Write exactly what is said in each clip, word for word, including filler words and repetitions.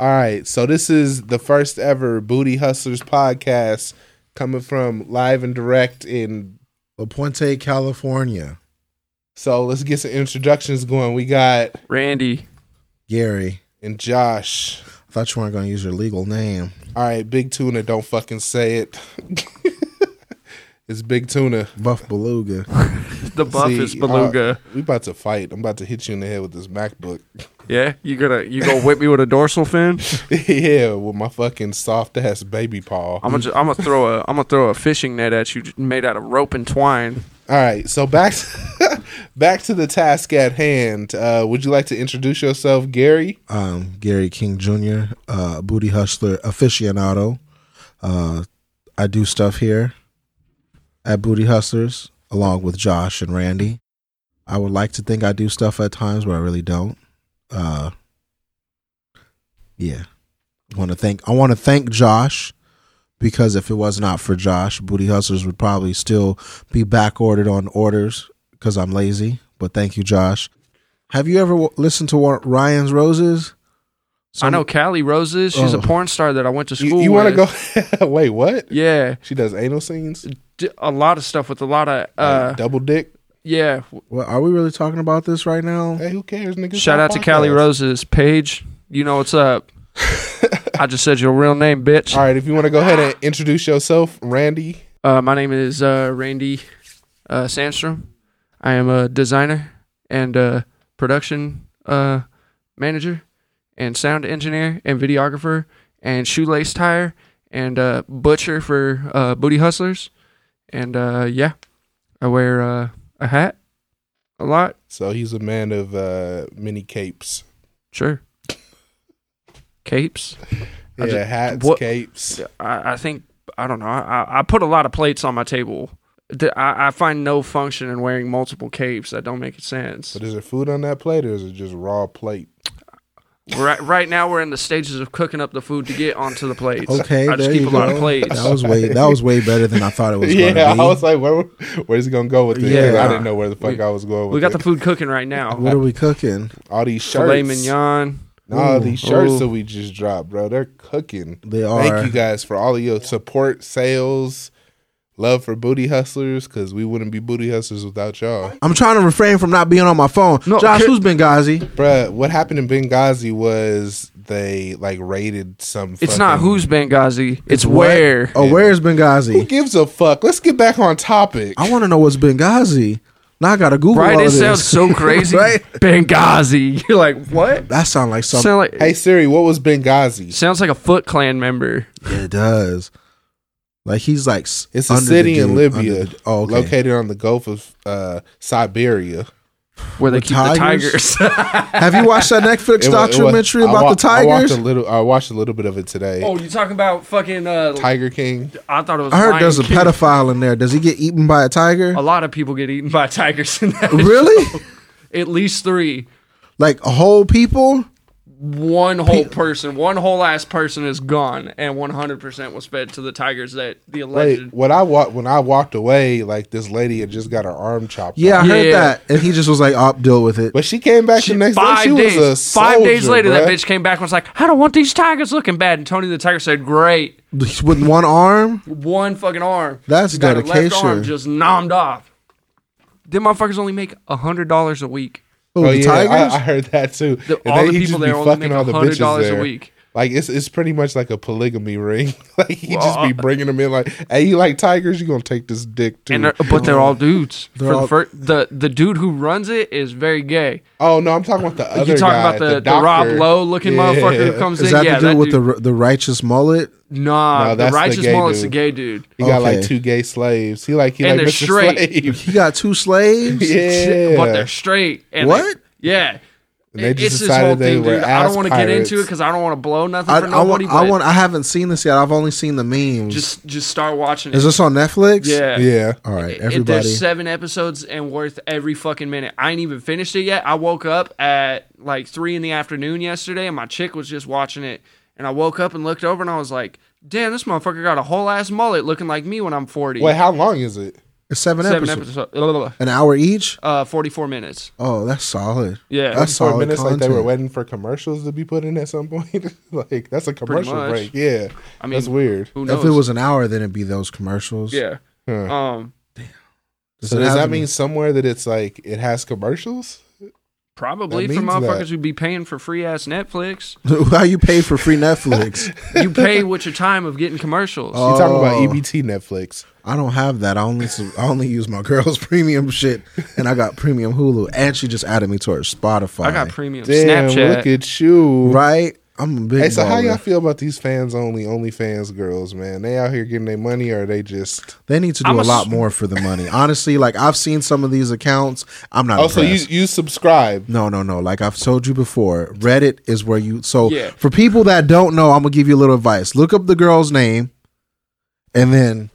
All right, so this is the first ever Booty Hustlers podcast coming from live and direct in La Puente, California. So let's get some introductions going. We got Randy, Gary, and Josh. I thought you weren't going to use your legal name. All right, Big Tuna, don't fucking say it. It's Big Tuna. Buff Beluga. the buff See, is beluga. Uh, we about to fight. I'm about to hit you in the head with this MacBook. Yeah, you gonna you gonna whip me with a dorsal fin? Yeah, with my fucking soft ass baby paw. I'm gonna I'm gonna throw a I'm gonna throw a fishing net at you made out of rope and twine. All right, so back to, back to the task at hand. Uh, would you like to introduce yourself, Gary? Um, Gary King Junior, uh, Booty Hustler aficionado. Uh, I do stuff here at Booty Hustlers along with Josh and Randy. I would like to think I do stuff at times, but I really don't. Uh, yeah, want to thank. I want to thank Josh because if it was not for Josh, Booty Hustlers would probably still be back ordered on orders because I'm lazy. But thank you, Josh. Have you ever w- listened to what Ryan's Roses? Some, I know Callie Roses. She's Oh. a porn star that I went to school You, you with. want to go? Wait, what? Yeah, She does anal scenes. D- a lot of stuff with a lot of uh, Like double dick. yeah. Well, are we really talking about this right now? Hey, who cares, nigga? Shout out to Callie Roses. Paige, you know what's up. I just said your real name, bitch. All right, if you want to go ahead and introduce yourself, Randy. Uh, my name is uh, Randy uh, Sandstrom. I am a designer and uh, production uh, manager and sound engineer and videographer and shoelace tire and uh, butcher for uh, Booty Hustlers. And uh, yeah, I wear uh, a hat a lot. So he's a man of uh, many capes. Sure. Capes. I Yeah, just- hats, what- capes. I, I think, I don't know, I, I put a lot of plates on my table. The- I, I find no function in wearing multiple capes. That don't make sense. But is there food on that plate, or is it just raw plate? Right, right now we're in the stages of cooking up the food to get onto the plates. Okay, I just there keep you a lot go. of plates. That was way that was way better than I thought it was Yeah, going to I be. was like, where, where's he gonna go with this? Yeah. I didn't know where the fuck We- I was going with We got it. the food cooking right now. What are we cooking? All these shirts. Filet mignon. No, Ooh. these shirts Ooh. that we just dropped, bro, they're cooking. They are. Thank you guys for all of your support, sales, love for Booty Hustlers, because we wouldn't be Booty Hustlers without y'all. I'm trying to refrain from not being on my phone. No, Josh, okay. who's Benghazi? Bruh, what happened in Benghazi was they like raided some. It's not fucking- who's Benghazi. It's, what? where. Oh, where's Who Benghazi? gives a fuck? Let's get back on topic. I want to know what's Benghazi. Now I got to Google Right? all It of this. sounds so crazy. Right? Benghazi. You're like, what? That sounds like something. Sound like, Hey Siri, what was Benghazi? sounds like a Foot Clan member. It does. Like he's like s- It's a under the city in dude, Libya, under the- oh, okay. located on the Gulf of uh, Siberia. Where they With keep tigers? the tigers. Have you watched that Netflix It wa- it was- documentary I about wa- the I watched tigers? a little. I watched a little bit of it today. Oh, you talking about fucking uh Tiger King. I thought it was I heard Lion there's a King. pedophile in there. Does he get eaten by a tiger? A lot of people get eaten by tigers in that Really? show. At least three. Like a whole people? One whole person, one whole ass person is gone, and one hundred percent was fed to the tigers that the alleged. Wait, when I walked when I walked away, like this lady had just got her arm chopped. Yeah, I off. heard Yeah. that. And he just was like, I'll deal with it. But she came back She- the next five day. She days, was a soldier, five days later, that bruh. bitch came back and was like, "I don't want these tigers looking bad." And Tony the Tiger said, "Great, With one arm? one fucking arm. That's She got her dedication. Left arm just nommed off. Them motherfuckers only make a hundred dollars a week. Oh, Oh the yeah, tigers? I, I heard that too. The, And all they- the he people just there be only fucking make all the a hundred bitches dollars there. a week. Like it's it's pretty much like a polygamy ring. Like he just Well, be bringing them in. Like, hey, you like tigers? You gonna take this dick too? And they're, but they're all dudes. They're For all- the, fir- the the dude who runs it is very gay. oh no, I'm talking about the other You talking guy, about the, the, doctor. Rob Lowe looking Yeah. motherfucker who comes Is in? that Yeah, the dude that with dude. the the righteous mullet? Nah, No, the that's the righteous gay mullet's the dude. gay dude. He got like Okay. two gay slaves. He like he And like they're Mister straight. Slave. He got two slaves? Yeah, But they're straight. And What? They, yeah. And they It- just it's this decided whole they thing, were dude. I don't ass want to get into pirates. it because I don't want to blow nothing I, for I nobody. want, I but want. I haven't seen this yet. I've only seen the memes. just just start watching it. Is this on Netflix? yeah. Yeah. All right, It- everybody. there's seven episodes and worth every fucking minute. I ain't even finished it yet. I woke up at like three in the afternoon yesterday, and my chick was just watching it. And I woke up and looked over, and I was like, "Damn, this motherfucker got a whole ass mullet, looking like me when I'm forty." Wait, how long is it? It's seven, Seven episodes. episodes. An hour each? Uh, forty-four minutes. Oh, that's solid. Yeah. That's For solid minutes, like they content. were waiting for commercials to be put in at some point. Like that's a commercial much. break. Yeah, I mean, that's weird. Who knows? If it was an hour, then it'd be those commercials. yeah. Huh. Um, So it does have that to mean be- somewhere that it's like it has commercials? probably That for means motherfuckers that. who'd be paying for free ass Netflix. How you pay for free Netflix? You pay with your time of getting commercials. Oh. You talking about E B T Netflix? I don't have that. I only I only use my girl's premium shit, and I got premium Hulu, and she just added me to her Spotify. I got premium Damn, Snapchat. look at you. right. I'm a big. Hey, so how baller. y'all feel about these fans only OnlyFans girls, man? They out here getting their money, or are they just? They need to do I'm a a lot s- more for the money. Honestly, like I've seen some of these accounts. I'm not. Oh, so you impressed. you subscribe? No, no, no. Like I've told you before, Reddit is where you. So Yeah. for people that don't know, I'm gonna give you a little advice. Look up the girl's name, and then,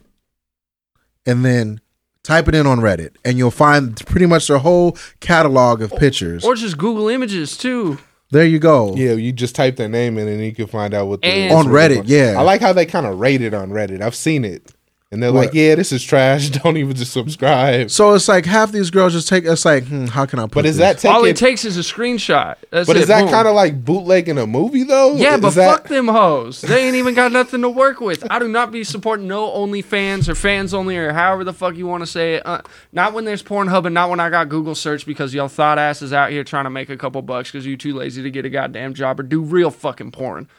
and then type it in on Reddit, and you'll find pretty much their whole catalog of pictures. Or just Google Images too. There you go. Yeah, you just type their name in and you can find out what the And- what's On really Reddit, going- yeah. I like how they kind of rate it on Reddit. I've seen it, and they're What? like, "Yeah, this is trash. Don't even just subscribe." So it's like half these girls just take. It's like, hmm, how can I put? But is this? that taking? All it takes is a screenshot. That's but it, is that boom. kind of like bootlegging a movie though? Yeah, Is but that, fuck them hoes. They ain't even got nothing to work with. I do not be supporting no OnlyFans or fans only or however the fuck you want to say it. Uh, not when there's Pornhub and not when I got Google search because y'all thought asses out here trying to make a couple bucks because you too lazy to get a goddamn job or do real fucking porn.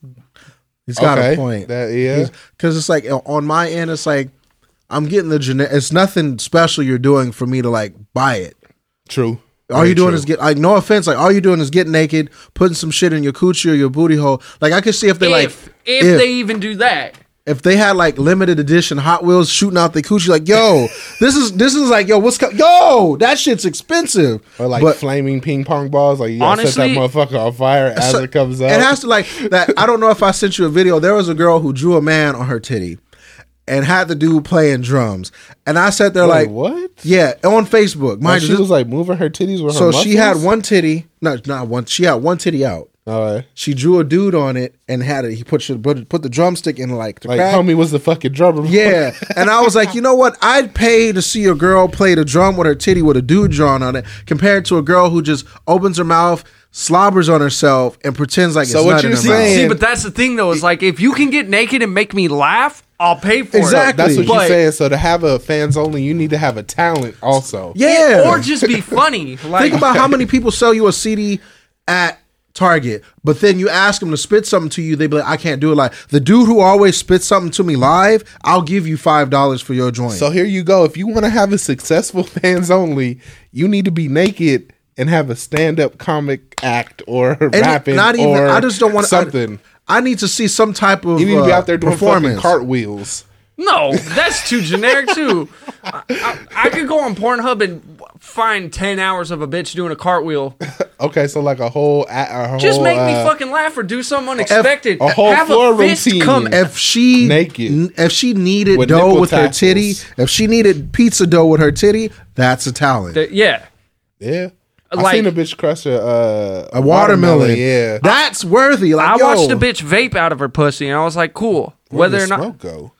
He's got Okay, a point. that- yeah. Because it's like on my end, it's like I'm getting the genetic. It's nothing special you're doing for me to like buy it. True. All Very you're doing true. is get like no offense, like all you're doing is get naked, putting some shit in your coochie or your booty hole. Like I could see if they like If, if they even do that. if they had like limited edition Hot Wheels shooting out the coochie, like yo, this is this is like yo, what's co- yo, that shit's expensive. Or like But- flaming ping pong balls. Like you gotta set Honestly, that motherfucker on fire as So- it comes out. It has to like that. I don't know if I sent you a video. There was a girl who drew a man on her titty and had the dude playing drums, and I sat there Wait, like, what? yeah, on Facebook. Like Mind she you, this- was like moving her titties with her so muscles? she had one titty, no, not one. She had one titty out. All right. She drew a dude on it and had it. He put put, put the drumstick in like the Like crack. homie was the fucking drummer. Yeah, and I was like, you know what? I'd pay to see a girl play the drum with her titty with a dude drawn on it, compared to a girl who just opens her mouth, slobbers on herself, and pretends like So it's what not in you're her saying- mouth. See, but that's the thing though, is like if you can get naked and make me laugh, I'll pay for Exactly. it. That's what But- you're saying. So to have a fans only, you need to have a talent also. Yeah, Or just be funny. Like, think about how many people sell you a C D at Target, but then you ask them to spit something to you, they be like, I can't do it. Like the dude who always spits something to me live, I'll give you five dollars for your joint. So here you go. If you want to have a successful fans only, you need to be naked and have a stand up comic act or And rapping not even. or I just don't want something. I, I need to see some type of You need to be uh, out there doing fucking performance. cartwheels. No, that's too generic too. I, I, I could go on Pornhub and find ten hours of a bitch doing a cartwheel. Okay, so like a whole, a, a whole Just make me uh, fucking laugh or do something unexpected. a whole Have floor a fist routine. come. If she Naked. if she needed With dough nipple with her tassels. titty, if she needed pizza dough with her titty, that's a talent. That- yeah, Yeah, I Like- seen a bitch crush a uh, a watermelon, Yeah, that's worthy. Like I yo, watched a bitch vape out of her pussy, and I was like, cool. Where'd Whether the or not, smoke go?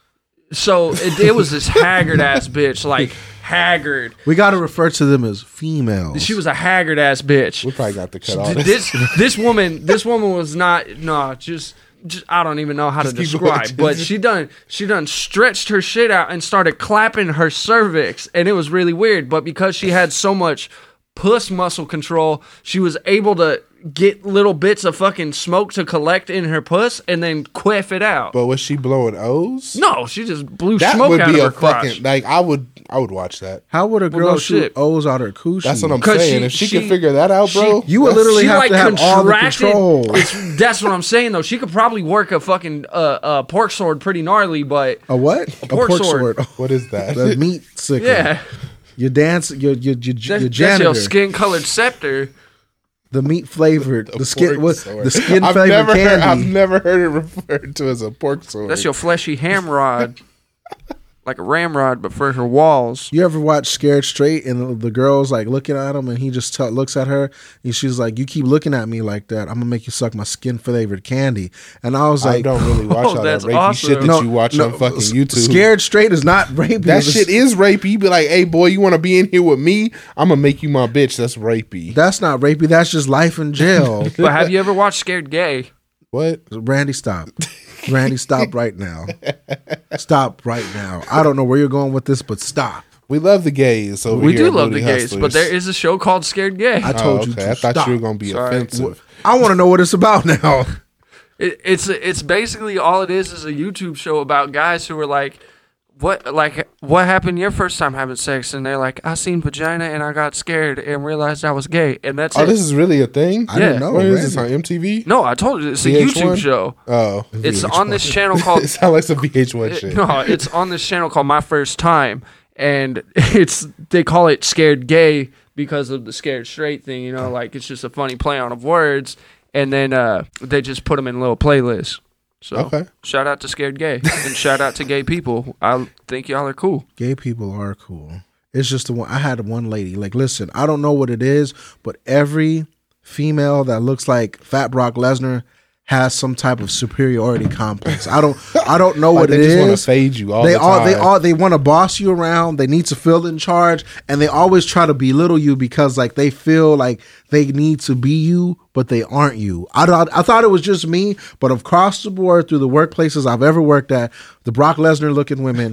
so it, it was this haggard ass bitch, like haggard. We got to refer to them as females. She was a haggard ass bitch. We probably got to cut all this. this this woman this woman was not no just just I don't even know how to keep describe, going. but she done she done stretched her shit out and started clapping her cervix, and it was really weird. But because she had so much puss muscle control, she was able to get little bits of fucking smoke to collect in her puss and then quiff it out. But was she blowing O's? No, she just blew that smoke would out be of a her crotch. fucking like. I would, I would watch that. How would a girl no shoot shit. O's out her coochie? That's what I'm 'Cause saying. she- if she, she- can figure that out, bro, You would that's- literally She have like to have all the contracted. control. It's, that's what I'm saying though. She could probably work a fucking uh, uh, pork sword pretty gnarly, but A what? A pork sword. What is that? The meat sickle. yeah, Your dance, your your your, that's, your that's janitor, your skin colored scepter. the meat flavored, the skin, Pork what, sword. the skin I've flavored never candy. Heard, I've never heard it referred to as a pork sword. That's your fleshy ham rod. like a ramrod, but for her walls. You ever watch Scared Straight and the, the girl's like looking at him and he just t- looks at her and she's like, you keep looking at me like that, I'm gonna make you suck my skin flavored candy. And I was I like, don't really watch Oh, all that that's rapey awesome. shit that No, you watch no, on fucking s- YouTube. Scared Straight is not rapey. That It's- shit is rapey. You be like, hey boy, you want to be in here with me? I'm gonna make you my bitch. That's rapey. That's not rapey. That's just life in jail. But have you ever watched Scared Gay? What? Randy, stop. Randy, stop right now. Stop right now. I don't know where you're going with this, but stop. We love the gays over We here. do at love Booty the gays, Hustlers. but there is a show called Scared Gay. I Oh, told you okay. to I thought stop. you were gonna be Sorry. offensive. I want to know what it's about now. It, it's it's basically all it is is a YouTube show about guys who are like, what like what happened your first time having sex? And they're like, I seen vagina and I got scared and realized I was gay, and that's Oh, it. this is really a thing. I Yeah. didn't know. Where is this Randy. on M T V? no, I told you it's a V H YouTube one? show. Oh, It's V H on one. this channel called it sounds like some V H one shit. no, it's on this channel called My First Time, and it's they call it Scared Gay because of the Scared Straight thing. You know, like it's just a funny play on of words, and then uh, they just put them in little playlists. So Okay. shout out to Scared Gay and shout out to gay people. I think y'all are cool. Gay people are cool. It's just the one. I had one lady. Like, listen, I don't know what it is, but every female that looks like Fat Brock Lesnar has some type of superiority complex. I don't. I don't know Like what they it just want to is. fade you all They the all. time. They all. They want to boss you around. They need to feel in charge, and they always try to belittle you because like they feel like they need to be you, but they aren't you. I thought. I thought it was just me, but across the board through the workplaces I've ever worked at, the Brock Lesnar looking women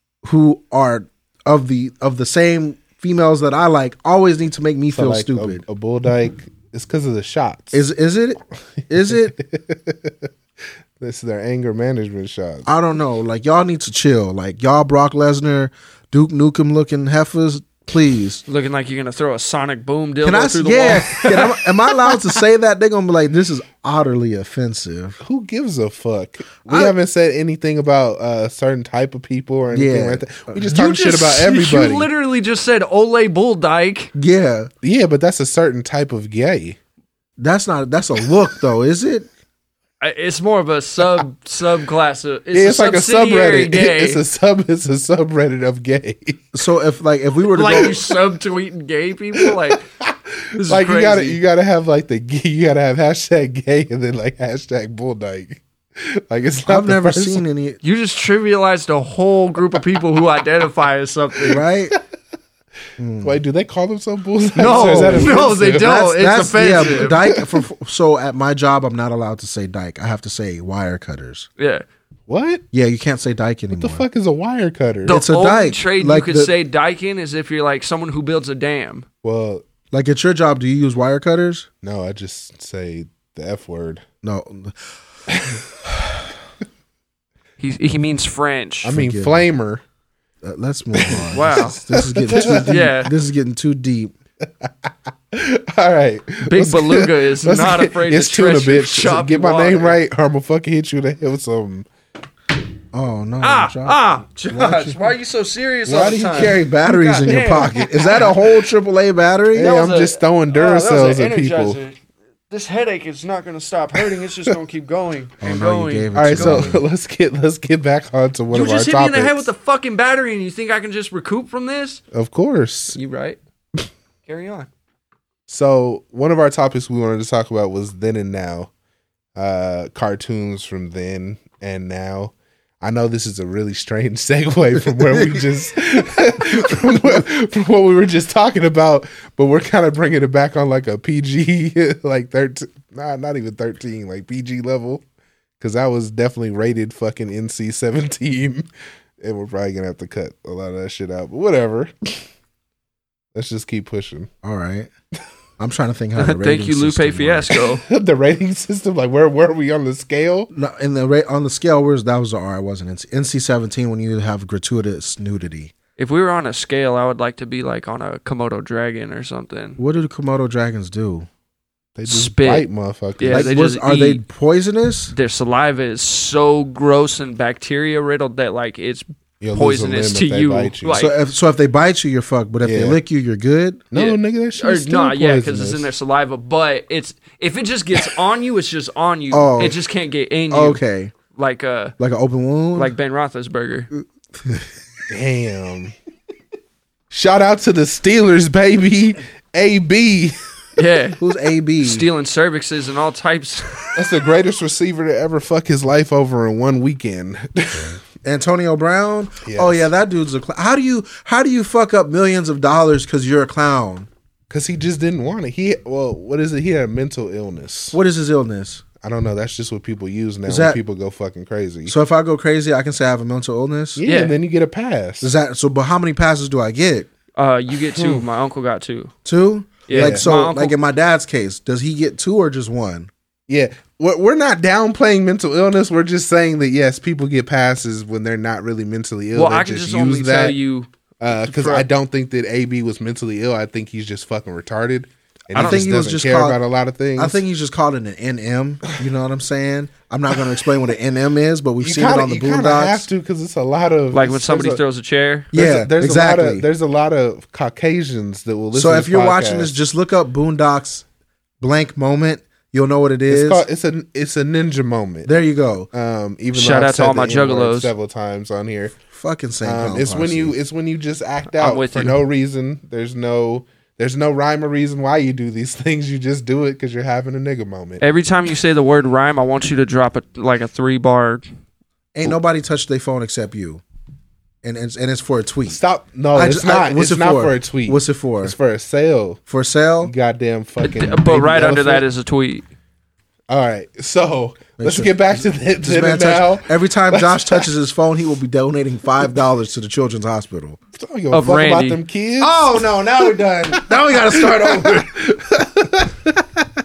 who are of the of the same females that I like always need to make me So feel like stupid. A, a bull dyke. It's because of the shots. Is is it? Is it? This is their anger management shots. I don't know. Like y'all need to chill. Like y'all Brock Lesnar, Duke Nukem looking heifers, please. Looking like you're gonna throw a sonic boom dildo Can I? through the Yeah. wall. Can I, am I allowed to say that? They're gonna be like, this is utterly offensive. Who gives a fuck? We I- haven't said anything about a certain type of people or anything Yeah. like that. We just You talking shit about everybody. You literally just said Ole Bull Dyke. Yeah. Yeah, but that's a certain type of gay. That's not. That's a look though, is it? I- It's more of a sub subclass of. It's, Yeah, it's a like a subsidiary subreddit. Gay. It's a sub. It's a subreddit of gay. So if like if we were to like go, you subtweeting gay people. Like this is Like crazy. you gotta, you gotta have like the gay- you gotta have hashtag gay and then like hashtag bull dyke. Like it's not I've the never first- seen any. You just trivialized a whole group of people who identify as something. Right? Wait, do they call themselves bull dykes? No, Or is that no, they offensive? don't. It's yeah, offensive. dyke. For, so at my job, I'm not allowed to say dyke. I have to say wire cutters. Yeah. What? Yeah, you can't say dyke anymore. The fuck is a wire cutter? The It's a only dyke, trade like you could the- say dyke in is if you're like someone who builds a dam. Well, Like at your job, do you use wire cutters? no, I just say the f word. No. He he means French. I mean, Forgive flamer. Uh, let's move on. Wow. This, this is getting too deep. Yeah. This is getting too deep. All right, Big Let's- Beluga is let's not get- afraid It's to tuna, stretch your bitch. choppy Get my water. name right, or I'm gonna fucking hit you in the head with some. Oh no! Ah, Josh. ah, Josh, why are you so serious all Why the do you time? carry batteries in your Goddamn. pocket? Is that a whole triple A battery? Hey, That I'm was a- just throwing Oh, that was Duracells an at people. Energizer. This headache is not going to stop hurting. It's just going to keep going Oh and no, you going. gave it All right, to so me. let's get let's get back onto one You of our just hit me in topics. the head with the fucking battery, and you think I can just recoup from this? Of course. You right? Carry on. So one of our topics we wanted to talk about was then and now, uh, cartoons from then and now. I know this is a really strange segue from where we just from, what, from what we were just talking about, but we're kind of bringing it back on like a P G, like thirteen, nah, not even thirteen, like P G level, because that was definitely rated fucking N C seventeen, and we're probably gonna have to cut a lot of that shit out, but whatever. Let's just keep pushing. All right. I'm trying to think how the Thank you, rating Lupe system works. Fiasco. The rating system, like where where are we on the scale? No, in the rate on the scale, where's that was the R. It wasn't N C. N C seventeen when you have gratuitous nudity. If we were on a scale, I would like to be like on a Komodo dragon or something. What do the Komodo dragons do? They just Spit. bite motherfuckers. Yeah, like, they was, just are they eat. poisonous? Their saliva is so gross and bacteria riddled that like it's You'll lose a poisonous limb to if they you. bite you. Like, so if so, if they bite you, you're fucked. But if they Yeah. lick you, you're good. no, yeah. nigga, that shit or is still not, yeah, because it's in poisonous. their saliva. But it's if it just gets on you, it's just on you. Oh. It just can't get in you. Okay, Like uh, like an open wound. like Ben Roethlisberger. Damn. Shout out to the Steelers, baby. A B. Yeah. Who's A B? Stealing cervixes and all types. That's the greatest receiver to ever fuck his life over in one weekend. Antonio Brown. Yes. Oh yeah, that dude's a clown. How do you how do you fuck up millions of dollars because you're a clown? Because he just didn't want it. He well, what is it? He had a mental illness. What is his illness? I don't know. That's just what people use now Is when that- people go fucking crazy. So if I go crazy, I can say I have a mental illness. yeah, Yeah. and then you get a pass. Is that so? But how many passes do I get? Uh, you get two. My uncle got two. Two. Yeah. Like so, My uncle- like in my dad's case, does he get two or just one? Yeah, we're, we're not downplaying mental illness. We're just saying that yes, people get passes when they're not really mentally ill. Well, They I can just just use only that tell you. because for- I don't think that A B was mentally ill. I think he's just fucking retarded. And I he think just he was doesn't just care called- about a lot of things. I think he's just called it an N M. You know what I'm saying? I'm not going to explain what an N M is, but we've you seen kinda, it on the you kinda have Boondocks. to because it's a lot of Like when there's somebody a- throws a chair. there's Yeah, a, there's exactly. A lot of, there's a lot of Caucasians that will listen. So to if this you're watching podcast. this, just look up Boondocks blank moment. You'll know what it It's is. called, it's a it's a ninja moment. There you go. Um, even Shout though I've out to said all the my N-word juggalos. several times on here. Fucking Saint Um, it's when you it's when you just act I'm out with for you. no reason. There's no there's no rhyme or reason why you do these things. You just do it because you're having a nigga moment. Every time you say the word rhyme, I want you to drop a like a three bar. ain't nobody touched their phone except you, and it's and it's for a tweet. Stop! No, I it's just- not. I- what's it's it not for? for? a tweet. What's it for? It's for a sale. For sale? Goddamn fucking. But baby right under that elephant. is a tweet. All right, so let's sure- get back to the, This to man the now. touch, every time Josh touches his phone, he will be donating five dollars to the Children's Hospital. I don't give a Of fuck about Randy. them kids. Oh no! Now we're done. Now we got to start over.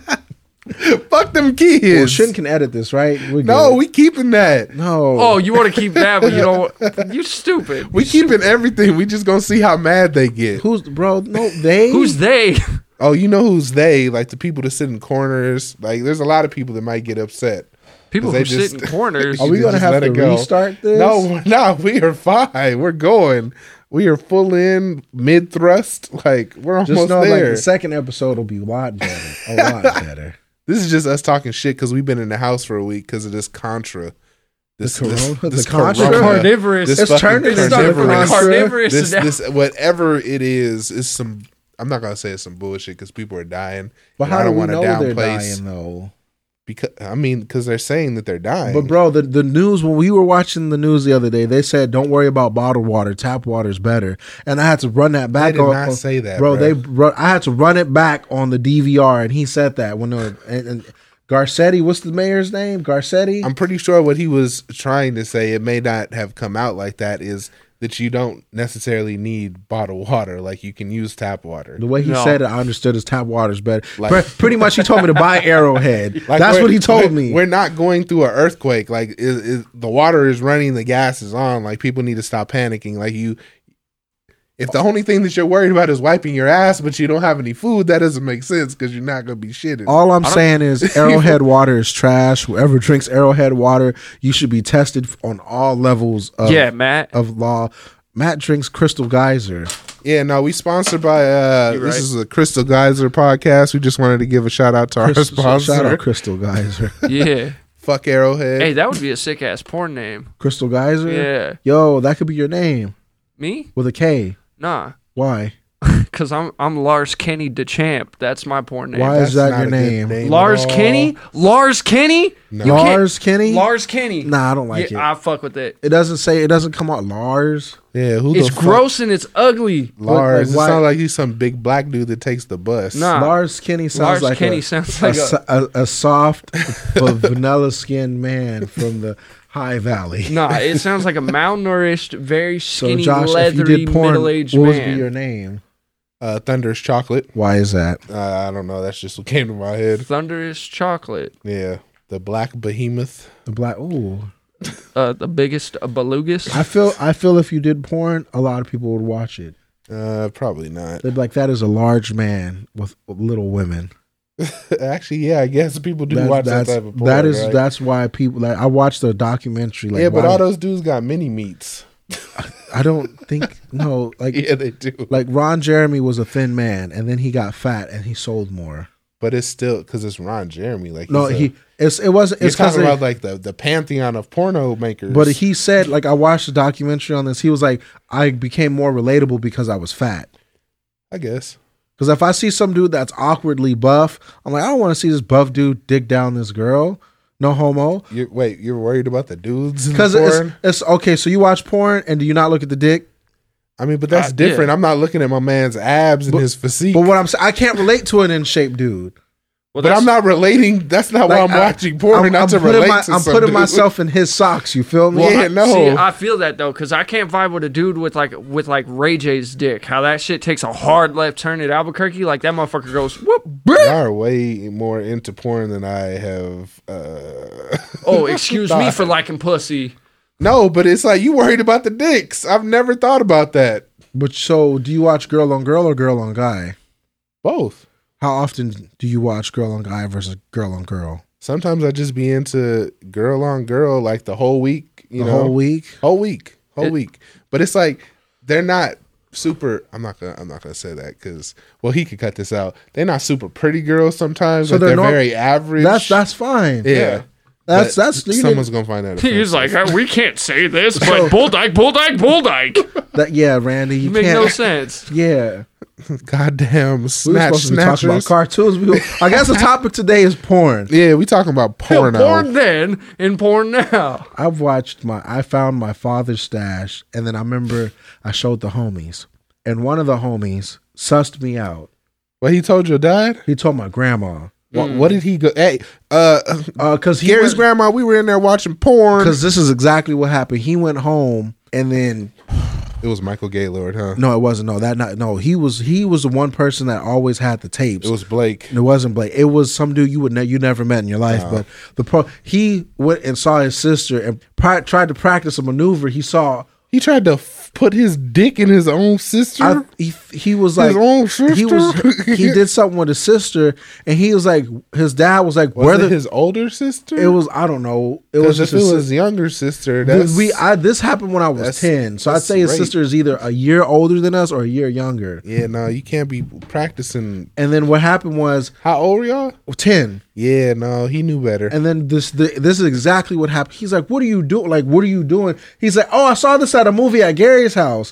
Fuck them kids. Well, Shin can edit this, right? We're no, good. we keeping that. no. Oh, you want to keep that, but you don't. You stupid. We keeping everything. We just gonna see how mad they get. who's bro? No, they. Who's they? Oh, you know who's they? Like the people that sit in corners. Like there's a lot of people that might get upset. People They who just- sit in corners. Are we Just gonna have let to it go. restart this? No, we're not. We are fine. We're going. We are full in mid thrust. Like we're almost Just know, like there. the second episode will be a lot better. A lot better. This is just us talking shit because we've been in the house for a week because of this Contra. This, The corona- this, this the Contra? corona, Carnivorous. This It's fucking turned into It's starting from carnivorous. carnivorous This, to now. this, whatever it is, is some. I'm not gonna say it's some bullshit because people are dying. But And how I do don't we wanna know they're downplay- dying though? Because I mean, because they're saying that they're dying. But bro, the, the news when we were watching the news the other day, they said don't worry about bottled water, tap water is better, and I had to run that back. did on, not on- say that, bro. bro. They ru- I had to run it back on the D V R, and he said that when the, and, and Garcetti, what's the mayor's name? Garcetti. I'm pretty sure what he was trying to say, it may not have come out like that, is that you don't necessarily need bottled water. Like you can use tap water. The way he No. said it, I understood as tap water's better. Like- Pre- pretty much, he told me to buy Arrowhead. Like, That's we're- what he told we're- me. We're not going through an earthquake. Like is, is, the water is running, the gas is on. Like people need to stop panicking. Like you, if the only thing that you're worried about is wiping your ass, but you don't have any food, that doesn't make sense because you're not gonna be shitting. All I'm saying is Arrowhead water is trash. Whoever drinks Arrowhead water, you should be tested on all levels of, Yeah, Matt. of law. Matt drinks Crystal Geyser. Yeah, no, we sponsored by. uh You're This right. is a Crystal Geyser podcast. We just wanted to give a shout out to our Crystal, sponsor. shout out Crystal Geyser. Yeah. Fuck Arrowhead. Hey, that would be a sick ass porn name. Crystal Geyser? Yeah. Yo, that could be your name Me? with a K. Nah. Why? Cause I'm I'm Lars Kenny DeChamp. That's my porn name. Why is That's that not your a good name? at Lars all. Kenny? Lars Kenny? No. You can't- Lars Kenny? Lars Kenny. Nah, I don't like yeah, it. I fuck with it. It doesn't say, it doesn't come out Lars. Yeah, who It's the fuck? gross and it's ugly. Lars. Like, It why- sounds like he's some big black dude that takes the bus. Nah. Lars Kenny sounds Lars like Kenny a, sounds a, like a, so- a, a soft but vanilla skinned man from the High Valley. nah. It sounds like a malnourished, very So skinny, Josh, if you leathery, did porn, middle-aged what would be man. your name? Uh, Thunder's Chocolate. Why is that? Uh, I don't know. That's just what came to my head. Thunderous chocolate. Yeah, the Black Behemoth. The black. Ooh, Uh, the biggest uh, belugas. I feel. I feel if you did porn, a lot of people would watch it. Uh, probably not. They'd be like, "That is a large man with little women." Actually, yeah, I guess people do That's, watch that's, that type of porn. that is right? that's why people. Like, I watched the documentary. Like, yeah, but why- all those dudes got mini meats. I don't think no. Like Yeah, they do. like Ron Jeremy was a thin man, and then he got fat, and he sold more. But it's still because it's Ron Jeremy. Like No, he's a- he it's it wasn't. You're It's because talking about like the, the pantheon of porno makers. But he said, like, I watched a documentary on this. He was like, I became more relatable because I was fat. I guess. Because if I see some dude that's awkwardly buff, I'm like, I don't want to see this buff dude dig down this girl. No homo. You're, wait, you're worried about the dudes in Because the it's, porn? it's okay. So you watch porn and do you not look at the dick? I mean, but that's Uh, different. yeah. I'm not looking at my man's abs and But- his physique. But what I'm saying, I can't relate to an in shape dude. Well, but that's- I'm not relating. That's not why Like, I'm I- watching porn. I'm, not I'm to putting, relate my, to I'm some putting dude. myself in his socks. You feel me? Well, I- Yeah, no. See, I feel that though, because I can't vibe with a dude with like with like Ray J's dick. How that shit takes a hard left turn at Albuquerque, like that motherfucker goes whoop. Y'all are way more into porn than I have. Uh, Oh, excuse me thought. for liking pussy. No, but it's like you worried about the dicks. I've never thought about that. But so, do you watch girl on girl or girl on guy? Both. How often do you watch girl on guy versus girl on girl? Sometimes I just be into girl on girl like the whole week. You The know, whole week? whole week, whole It- week. But it's like they're not super. I'm not gonna. I'm not gonna say that because well, he could cut this out. They're not super pretty girls sometimes. So Like they're they're norm- very average. That's that's fine. yeah. That's But that's you someone's didn't- gonna find that. He's like, offensive. "Uh, we can't say this, but bull dyke, bull dyke, bull dyke. that yeah, Randy. You You make can't. no sense. Yeah, goddamn we were snatch supposed to be talking about snatchers. cartoons. We, I guess the topic today is porn. Yeah, we talking about porno. Porn then and porn now. I've watched my. I found my father's stash, and then I remember I showed the homies, and one of the homies sussed me out. Well, he told your dad. He told my grandma, What, what did he go? Hey, uh, uh, because he Gary's grandma. We were in there watching porn. Because this is exactly what happened. He went home, and then It was Michael Gaylord, huh? no, it wasn't. No, that not. No, he was. He was the one person that always had the tapes. It was Blake. It wasn't Blake. It was some dude you would ne- you never met in your life. But the pro he went and saw his sister and pri- tried to practice a maneuver. He saw. He tried to f- put his dick in his own sister. I, he he was like His own sister? he was he did something with his sister and he was like his dad was like was whether it his older sister? it was I don't know it was Because if just it his was sister. younger sister, that's we I this happened when I was that's- ten, so I'd that's say his rape. sister is either a year older than us or a year younger. yeah. No, you can't be practicing. And then what happened was How old were y'all? ten. Yeah, no, he knew better. And then this the, this is exactly what happened. He's like, "What are you doing? Like, what are you doing?" He's like, "Oh, I saw this at a movie at Gary's house."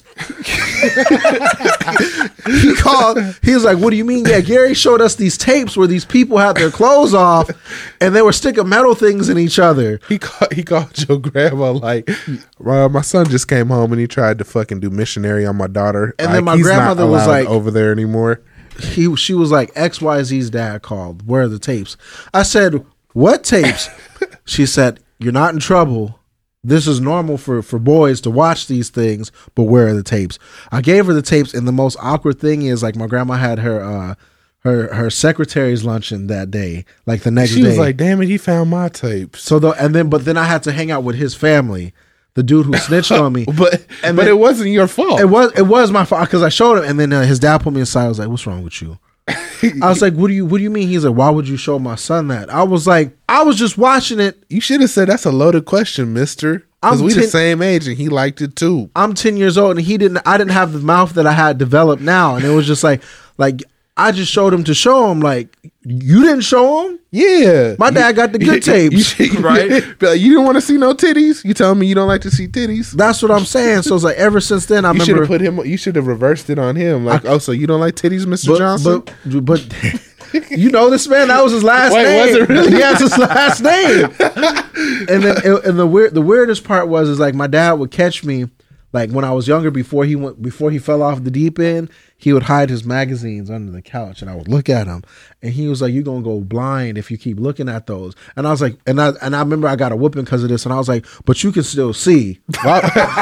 He called. He was like, "What do you mean?" Yeah, Gary showed us these tapes where these people had their clothes off, and they were sticking metal things in each other. He called, he called your grandma like, well, my son just came home and he tried to fucking do missionary on my daughter. And Like, then my he's not grandmother was allowed like- over there anymore. He she was like, X Y Z's dad called. Where are the tapes? I said, "What tapes?" She said, "You're not in trouble. This is normal for, for boys to watch these things, but where are the tapes?" I gave her the tapes, and the most awkward thing is like my grandma had her uh her her secretary's luncheon that day, like the next She day. was like, damn it, he found my tapes. so the and then but then I had to hang out with his family, the dude who snitched on me. But And but then- it wasn't your fault. It was it was my fault because I showed him, and then uh, his dad put me aside. I was like, "What's wrong with you?" I was like, "What do you What do you mean?" He's like, "Why would you show my son that?" I was like, "I was just watching it. You should have said that's a loaded question, mister. Because I'm we ten- the same age and he liked it too. I'm ten years old, and he didn't. I didn't have the mouth that I had developed now, and it was just like, like I just showed him to show him. Like you didn't show him. Yeah. My dad got the good tapes, You, right? Be like, you didn't want to see no titties? You telling me you don't like to see titties? That's what I'm saying. So it's like ever since then, I You should remember. have put him. You should have reversed it on him. Like, oh, so you don't like titties, Mister but, Johnson? but but you know this man. That was his last Wait, name. was it really? He has his last name. And then it- and the weird the weirdest part was is like my dad would catch me like when I was younger before he went before he fell off the deep end. He would hide his magazines under the couch, and I would look at him, and he was like, "You're gonna go blind if you keep looking at those." And I was like, and I and I remember I got a whooping because of this, and I was like, "But you can still see." why,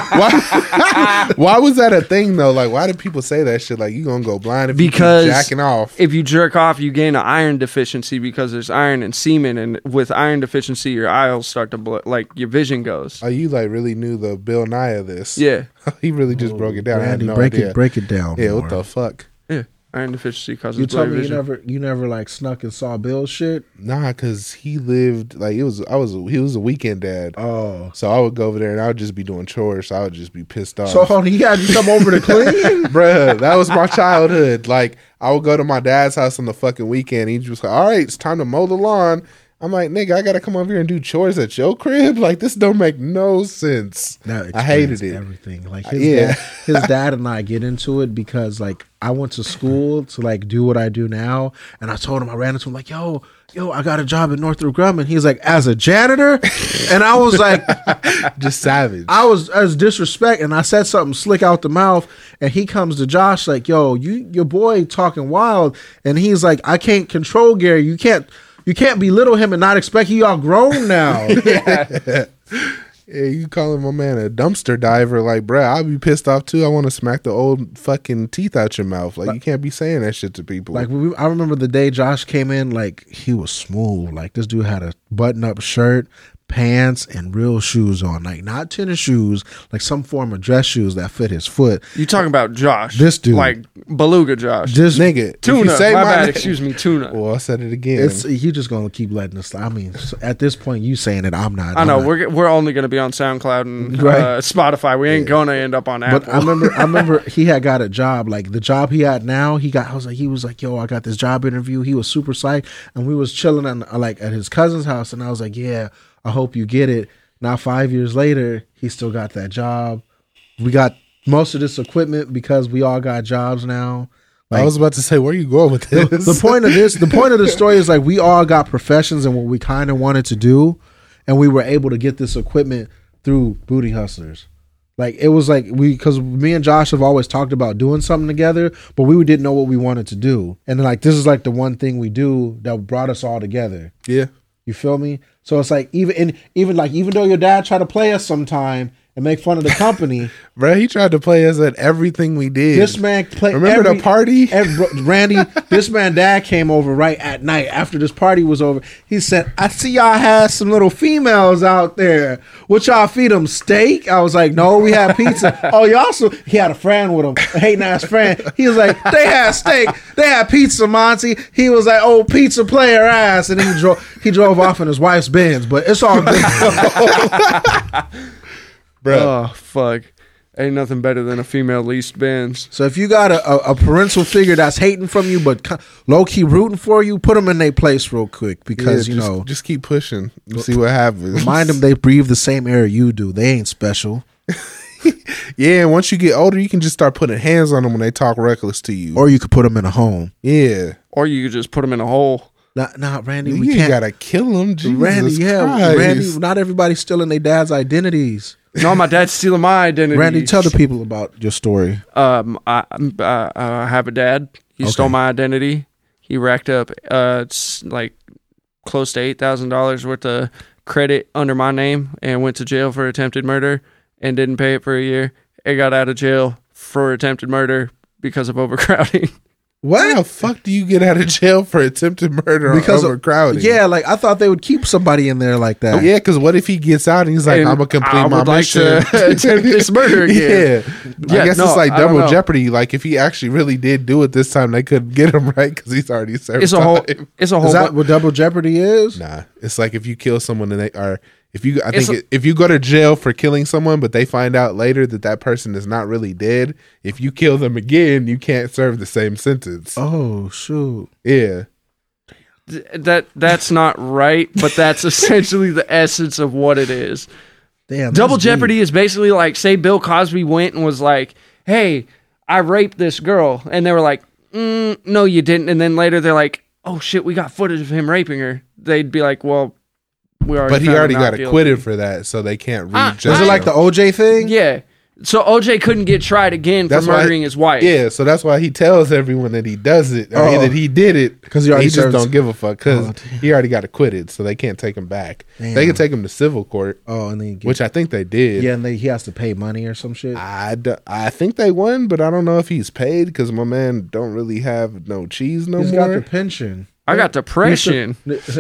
why, why was that a thing though? Like, why did people say that shit? Like, you gonna go blind if Because you keep jacking off? if you jerk off, you gain an iron deficiency because there's iron in semen, and with iron deficiency, your eye will start to blow, like your vision goes. Oh, you like really knew the Bill Nye of this? Yeah, he really just broke it down. I had Randy, no break idea. it break it down. Yeah, more. what the fuck? yeah. Iron deficiency causes You blurry told me you vision. never, you never like snuck and saw Bill's shit. Nah, cause he lived like it was. I was. He was a weekend dad, Oh, so I would go over there and I would just be doing chores. So I would just be pissed off. so hold on, he had you come over to clean. Bruh, that was my childhood. Like I would go to my dad's house on the fucking weekend. He just like, all right, it's time to mow the lawn. I'm like, nigga, I gotta come over here and do chores at your crib. Like this don't make no sense. That I hated explains it. Everything like his Yeah. dad, his dad and I get into it because like I went to school to like do what I do now, and I told him I ran into him like, yo, yo, I got a job at Northrop Grumman. He's like, as a janitor, and I was like, Just savage. I was as disrespect, and I said something slick out the mouth, and he comes to Josh like, yo, you your boy talking wild, and he's like, I can't control Gary. You can't. You can't belittle him and not expect he all grown now. Yeah, you calling my man a dumpster diver? Like, bruh, I'll be pissed off too. I want to smack the old fucking teeth out your mouth. Like, you can't be saying that shit to people. Like we, I remember the day Josh came in, like he was smooth. Like this dude had a button-up shirt, pants, and real shoes on. Like not tennis shoes, like some form of dress shoes that fit his foot. You talking about Josh? This dude. like beluga Josh, Just nigga, if you tuna. say My my bad. name- Excuse me, tuna. Well, I said it again. it's you just gonna keep letting us. I mean, at this point, you saying it, I'm not. I know I'm not. we're we're only gonna be on SoundCloud and Right. uh, Spotify. We ain't gonna end up on Apple. But I remember, I remember he had got a job. Like the job he had now, he got. I was like, he was like, yo, I got this job interview. He was super psyched, and we was chilling on like at his cousin's house, and I was like, yeah, I hope you get it. Now five years later, he still got that job. We got most of this equipment because we all got jobs now. I was about to say, where you going with this? The point of this, the point of the story is like we all got professions and what we kind of wanted to do, and we were able to get this equipment through Booty Hustlers. Like it was like we, because me and Josh have always talked about doing something together, but we didn't know what we wanted to do, and like this is like the one thing we do that brought us all together. Yeah. You feel me? So it's like even in, even like even though your dad tried to play us sometime and make fun of the company, Bro, he tried to play us at everything we did. this man played. Remember every, the party? every- Randy, this man dad came over right at night after this party was over. He said, "I see y'all had some little females out there. What y'all feed them? Steak?" I was like, "No, we had pizza." Oh, y'all also he had a friend with him, a hating ass friend. He was like, "They had steak. They had pizza, Monty." He was like, "Oh, pizza player ass," and then he drove. He drove off in his wife's Benz, but it's all good. Bro. Oh fuck! Ain't nothing better than a female leased Benz. So if you got a, a, a parental figure that's hating from you but low key rooting for you, put them in their place real quick because Yeah, you just, know, just keep pushing and see what happens. remind them they breathe the same air you do. They ain't special. Yeah, and once you get older, you can just start putting hands on them when they talk reckless to you. Or you could put them in a home. yeah, Or you could just put them in a hole. Not, not Randy. you We ain't can't. gotta kill them. Jesus Randy, yeah, Christ. Randy. Not everybody's stealing their dad's identities. No, my dad's stealing my identity. Randy, tell the people about your story. Um, I, I, I have a dad. He Okay. stole my identity. He racked up uh, it's like close to eight thousand dollars worth of credit under my name and went to jail for attempted murder and didn't pay it for a year. And got out of jail for attempted murder because of overcrowding. How the fuck do you get out of jail for attempted murder Because or of- overcrowding? Yeah, like I thought they would keep somebody in there like that. Yeah, because what if he gets out and he's like, And I'm gonna complete I my would like mission. to attempt this murder again. Yeah. Yeah, I guess no, it's like I don't double know. jeopardy. Like if he actually really did do it this time, they couldn't get him right because he's already served It's a whole. time. It's a whole. Is that bu- what Double Jeopardy is? Nah, it's like if you kill someone and they are, if you, I It's think a- it, if you go to jail for killing someone, but they find out later that that person is not really dead, if you kill them again, you can't serve the same sentence. Oh shoot! Yeah. th- that that's not right, but that's essentially the essence of what it is. Damn. Double that's Jeopardy deep. is basically like, say Bill Cosby went and was like, "Hey, I raped this girl," and they were like, mm, "No, you didn't." And then later they're like, "Oh shit, we got footage of him raping her." They'd be like, "Well, we already." But he found him already not got guilty." acquitted for that, so they can't Ah, read. Was it like the O J thing? Yeah. So O J couldn't get tried again for That's why- murdering his wife. Yeah, so that's why he tells everyone that he does it, or Oh. that he did it, 'Cause he already just serves- don't give a fuck because Oh, damn. he already got acquitted, so they can't take him back. Damn. They can take him to civil court, Oh, and then you get, which I think they did. yeah, and they, he has to pay money or some shit. I, d- I think they won, but I don't know if he's paid because my man don't really have no cheese no He's got the more. pension. I got depression.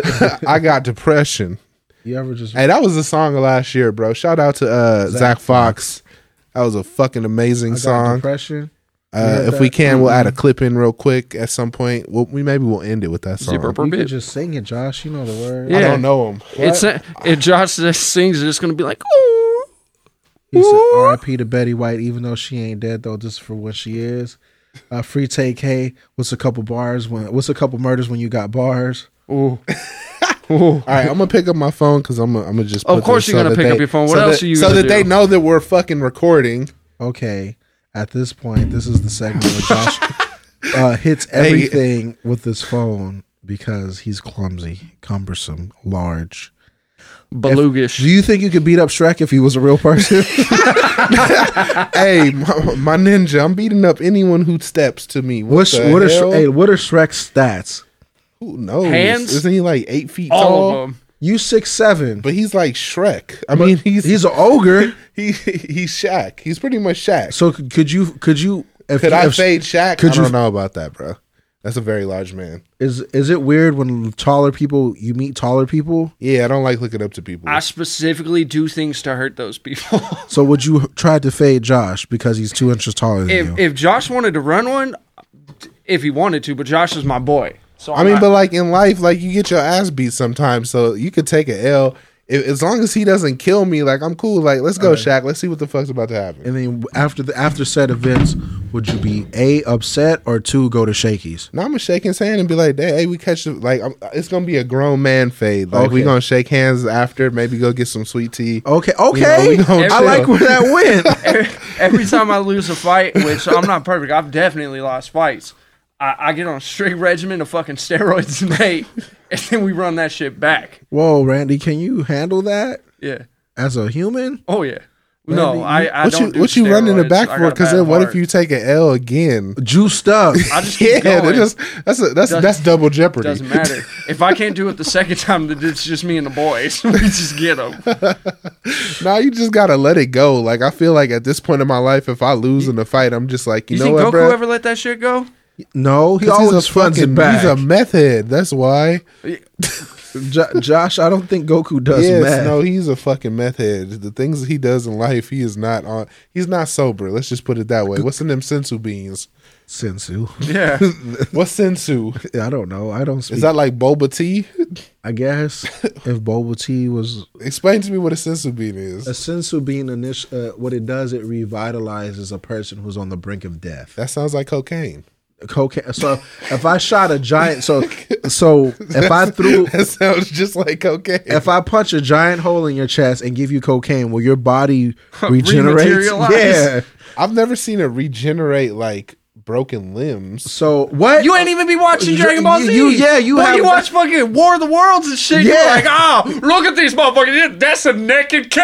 I got depression. You ever just Hey, that was the song of last year, bro. Shout out to uh, Zach Zach Fox. That was a fucking I amazing got song. depression? Uh, if we can, we'll add a clip in real quick at some point. We'll, we maybe we'll end it with that song. Zipper You bit. can just sing it, Josh. You know the words. Yeah. I don't know him. It's a, if Josh just sings, it's just gonna be like, ooh. He said, R I P to Betty White, even though she ain't dead though, just for what she is. Uh, free take, hey, what's a couple bars when? What's a couple murders when you got bars? Ooh. Ooh. All right, I'm gonna pick up my phone because I'm gonna, I'm gonna just. Of put course this you're so gonna that pick they- up your phone. What so else that, are you So gonna that they do? know that we're fucking recording. Okay, at this point, this is the segment where Josh uh, hits everything with his phone because he's clumsy, cumbersome, large. Belugish. Do you think you could beat up Shrek if he was a real person? Hey, my, my ninja, I'm beating up anyone who steps to me. What, What's, the what are hell? Shre- hey, what are Shrek's stats? Who knows? Hands? Isn't he like eight feet All tall? of them. You six seven, But he's like Shrek. I mean, he's he's an ogre. he he's Shaq. He's pretty much Shaq. So c- could you could you if Could you, I if- fade Shaq? could I you- don't know about that, bro. That's a very large man. is is it weird when taller people you meet taller people? Yeah, I don't like looking up to people. I specifically do things to hurt those people. So would you try to fade Josh because he's two inches taller than if you? if Josh wanted to run one, if he wanted to, but Josh is my boy. So I I'm mean, not- but like in life, like you get your ass beat sometimes, so you could take an L. If, as long as he doesn't kill me, like I'm cool. Like let's go, Shaq. Let's see what the fuck's about to happen. And then after the after said events, would you be a upset or two go to shakies? Now I'm gonna shake his hand and be like, "Hey, we catch the, like I'm, it's gonna be a grown man fade. Like we Okay. gonna shake hands after, maybe go get some sweet tea. Okay, okay. we gonna I chill. like where that went. every, every time I lose a fight, which I'm not perfect, I've definitely lost fights. I, I get on a strict regimen of fucking steroids and eight, and then we run that shit back. Whoa, Randy, can you handle that Yeah. as a human? Oh yeah. Randy, No, I, I what don't you do what you running the steroids. back I for? got a Because bad then what heart. if you take an L again? Juiced up. I just keep Yeah, going. that just, that's a, that's Does- that's double jeopardy. Doesn't matter. If I can't do it the second time, then it's just me and the boys. We just get them. Nah, you just gotta let it go. Like I feel like at this point in my life, if I lose in a fight, I'm just like, you, You, know think what, Goku bro? ever let that shit go? No, he 'Cause always he's a funds fucking it back. he's a meth head. That's why. Jo- Josh, I don't think Goku does yes, meth. no, he's a fucking meth head. The things that he does in life, he is not on. He's not sober. Let's just put it that way. What's in them sensu beans? Sensu. Yeah. What's sensu? I don't know. I don't speak. Is that like boba tea? I guess if boba tea was Explain to me what a sensu bean is. a sensu bean, init- uh, what it does, it revitalizes a person who's on the brink of death. That sounds like cocaine. Cocaine. So if I shot a giant, so so if I threw, That sounds just like cocaine. if I punch a giant hole in your chest and give you cocaine, will your body regenerate? Rematerialize? Yeah. I've never seen it regenerate like broken limbs. So what? You ain't even be watching You- Dragon Ball Z. you- yeah, you When have- you watch fucking War of the Worlds and shit. You're Yeah. like, oh, look at these motherfuckers. That's a naked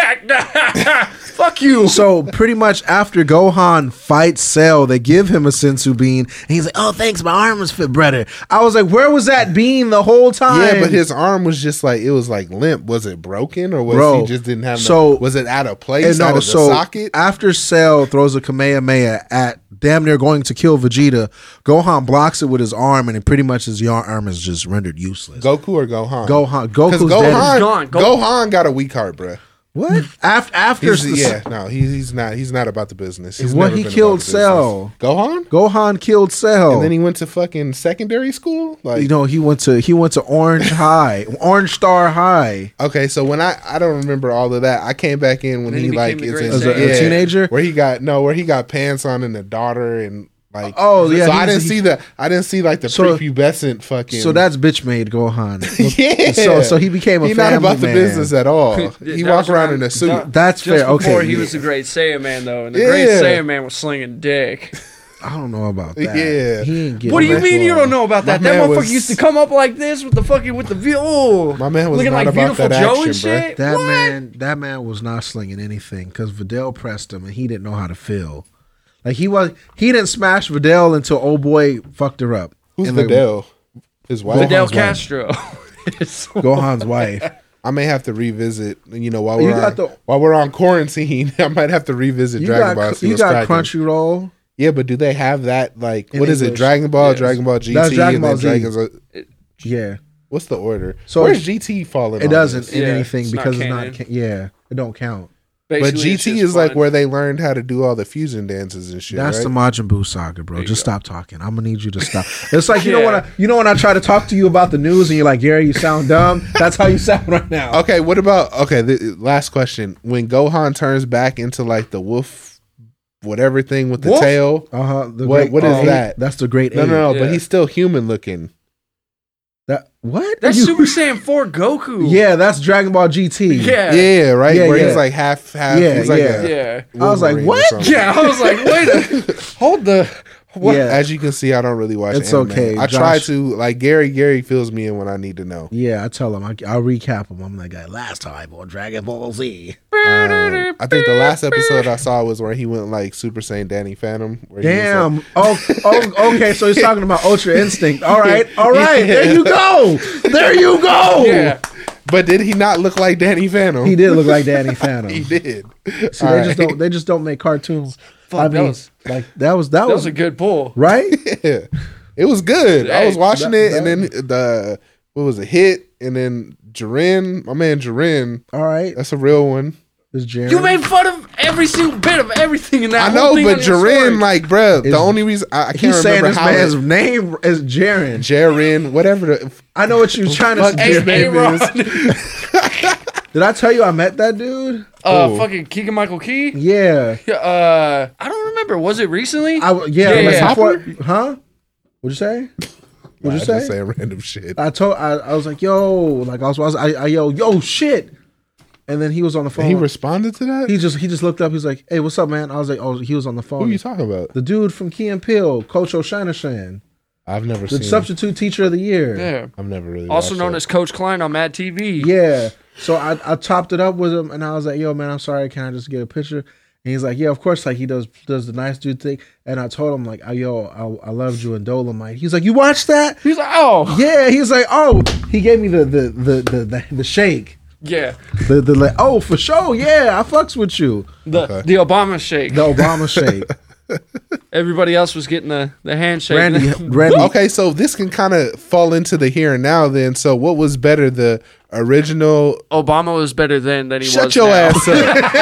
cat. Fuck you. So pretty much after Gohan fights Cell, they give him a sensu bean, and he's like, "Oh, thanks, my arm was fit better." I was like, "Where was that bean the whole time?" Yeah, but his arm was just like it was like limp. Was it broken or was Bro, he just didn't have? so- no, was it out of place? And out no, of the so socket? after Cell throws a Kamehameha at damn near going to kill Vegeta, Gohan blocks it with his arm, and it pretty much his yarn arm is just rendered useless. Goku or Gohan? Gohan, Because Goku's dead. Gohan, gone. Go- Gohan got a weak heart, bruh. What? After after He's, yeah, no, he, he's not. He's not about the business. He's What, never he been killed about the Cell. business. Gohan, Gohan killed Cell, and then he went to fucking secondary school. Like, you know, he went to he went to Orange High, Orange Star High. okay, so when I I don't remember all of that. I came back in when Then he, he like became the is great in, As a- a teenager? where he got no, where he got pants on and a daughter and. Like, Oh, yeah, so I he's- didn't he- see the I didn't see like the So- prepubescent fucking. So that's bitch made Gohan. yeah. So so he became a He's not family about man. the business at all. He That walked was around around- in a suit. that- That's Just fair. before Okay, he yeah. was the Great Saiyan Man, though, and the Yeah. Great Saiyan Man was slinging dick. I don't know about that. Yeah. he ain't getting What do you that mean you far. don't know about that? My That man motherfucker was- used to come up like this with the fucking with the view. Oh, My man was looking not like about Beautiful that Joe action, and bruh. shit. That What? man, that man was not slinging anything because Videl pressed him and he didn't know how to feel. Like he was, he didn't smash Videl until old boy fucked her up. Who's And they- Videl? His wife. Fidel Gohan's wife. Castro. It's- Gohan's wife. I may have to revisit. You know, while You we're got on, the- while we're on quarantine, I might have to revisit You Dragon Ball. got, See you what's got cracking. Crunchyroll. Yeah, but do they have that? Like, In what is it? English. Dragon Ball, Yes. Dragon Ball G T, That's Dragon and Ball then Z. Dragon's. Yeah, What's the order? So Where's G T falling? it on doesn't this? in Yeah, anything it's not because it's canon. not. ca- Yeah, it don't count. But Basically, G it's T just is like fun. where they learned how to do all the fusion dances and shit. That's right? the Majin Buu saga, bro. There you Just go. stop talking. I'm gonna need you to stop. It's like you know Yeah. when I, you know when I try to talk to you about the news and you're like, Gary, you sound dumb. That's how you sound right now. Okay, what about okay? The, last question: when Gohan turns back into like the wolf, whatever thing with the Wolf? tail. Uh huh. What- what is that? That's the great. No, eight. no, no. But Yeah. he's still human looking. That what? That's You- Super Saiyan four Goku. Yeah, that's Dragon Ball G T. Yeah. Yeah, right. Yeah, Where yeah. he's like half, half. Yeah, he's like yeah. a Yeah. I was like, Wolverine or what? something. Yeah. I was like, wait a hold the what? Yeah. As you can see, I don't really watch. It's anime. okay, I try Josh. to like Gary. Gary fills me in when I need to know. Yeah, I tell him. I, I'll recap him. I'm like, last time on Dragon Ball Z. Um, I think the last episode I saw was where he went like Super Saiyan Danny Phantom. Where he was, Damn. Oh, oh, okay. So he's talking about Ultra Instinct. All right, all right. Yeah. There you go. There you go. Yeah. like- but did he not look like Danny Phantom? He did look like Danny Phantom. He did. See, they just don't. They just don't make cartoons. Fuck, I that mean, was- like that was that, That was, was a good pull. right. Yeah. It was good. I Hey, was watching that- it, and then the what was it? Hit, and then Jaren, my man Jaren. All right, That's a real one. it's Jeremy. You made fun of every single bit of everything in that. I know, whole thing but on your Jaren, story. like, bruh, Is- the only reason I, I can't He's saying remember this how man's it, name is Jaren. Jaren, whatever the I know what you was trying to Fuck say. his name is. Did I tell you I met that dude? uh, Oh. fucking Keegan Michael Key. Yeah. Yeah, Uh, I don't remember. Was it recently? I w- yeah. Yeah, like yeah. before- huh? What'd you say? What'd you I say? just say random shit. I told I, I was like, yo, like I was, I, was I, I yo, yo, shit. And then he was on the phone. He responded to that. He just he just looked up. He's like, hey, what's up, man? I was like, oh, he was on the phone. Who are you talking about? The dude from Key and Peele, Coach O'Shanashan, I've never the seen. substitute teacher of the year. yeah. I've never really. Also watched known that. as Coach Klein on Mad T V. Yeah. So I, I chopped it up with him and I was like, yo, man, I'm sorry. Can I just get a picture? And he's like, yeah, of course. Like he does does the nice dude thing. And I told him like, oh, yo, I, I loved you in Dolomite. He's like, you watched that? He's like, oh, Yeah. He's like, oh, he gave me the the the the, the, the shake. yeah. The the like, oh, for sure. Yeah, I fucks with you. The Okay. the Obama shake. The Obama shake. Everybody else was getting the the handshake. Randy, Randy. Okay, so this can kind of fall into the here and now. Then, so what was better, the original? Obama was better then than he Shut was your now. ass up.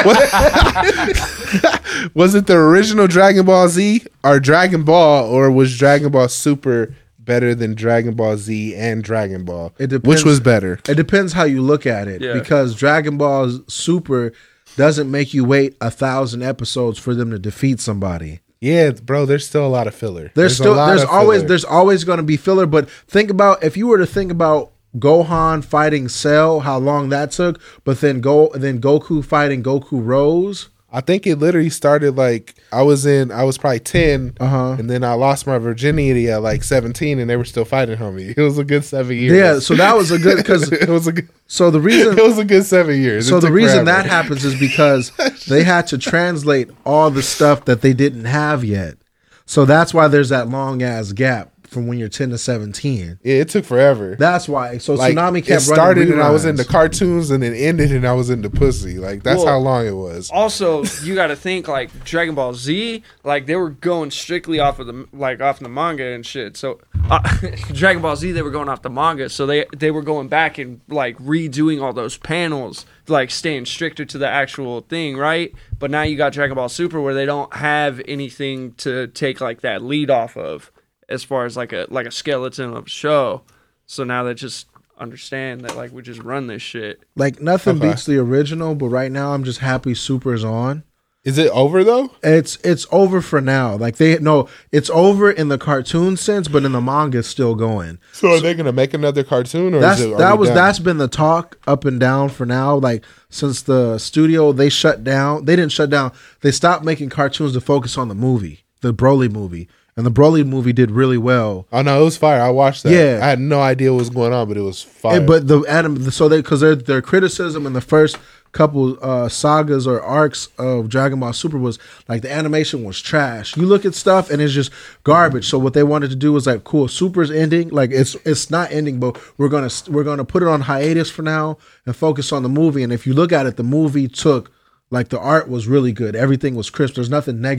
What- was it the original Dragon Ball Z or Dragon Ball, or was Dragon Ball Super better than Dragon Ball Z and Dragon Ball? It depends. Which was better? It depends how you look at it, Yeah. because Dragon Ball Super doesn't make you wait a thousand episodes for them to defeat somebody. Yeah, bro. There's still a lot of filler. There's, a still lot there's of always filler. there's always going to be filler. But think about, if you were to think about Gohan fighting Cell, how long that took, but then go then Goku fighting Goku Rose. I think it literally started like I was in. I was probably ten, Uh-huh. and then I lost my virginity at like seventeen, and they were still fighting on me. It was a good seven years. Yeah, so that was a good because it was a good. so the It reason was a good seven years. so It the took reason forever. that happens is because they had to translate all the stuff that they didn't have yet. So that's why there's that long ass gap from when you're ten to seventeen. Yeah, it took forever. That's why. So Like Tsunami it kept started running and I was reruns. into cartoons, and it ended and I was into pussy. Like that's Well, how long it was. Also, you got to think like Dragon Ball Z, like they were going strictly off of the like off the manga and shit. So uh, Dragon Ball Z, they were going off the manga, so they they were going back and like redoing all those panels, like staying stricter to the actual thing, right? But now you got Dragon Ball Super, where they don't have anything to take like that lead off of, as far as like a like a skeleton of a show. So now they just understand that like we just run this shit. like nothing Okay. beats the original, but right now I'm just happy Super's on. Is it over though? It's it's over for now. Like they no, it's over in the cartoon sense, but in the manga it's still going. So are they gonna make another cartoon, or That's is it, are that we was done? that's been the talk up and down for now. Like since the studio they shut down, they didn't shut down. They stopped making cartoons to focus on the movie, the Broly movie, and the Broly movie did really well. Oh no, it was fire. I watched that. Yeah. I had no idea what was going on, but it was fire. And- but the anim, so they because their their criticism in the first couple uh, sagas or arcs of Dragon Ball Super was like the animation was trash. You look at stuff and it's just garbage. So what they wanted to do was like, cool, Super's ending. Like it's it's not ending, but we're gonna we're gonna put it on hiatus for now and focus on the movie. And if you look at it, the movie took like the art was really good. Everything was crisp. There's nothing negative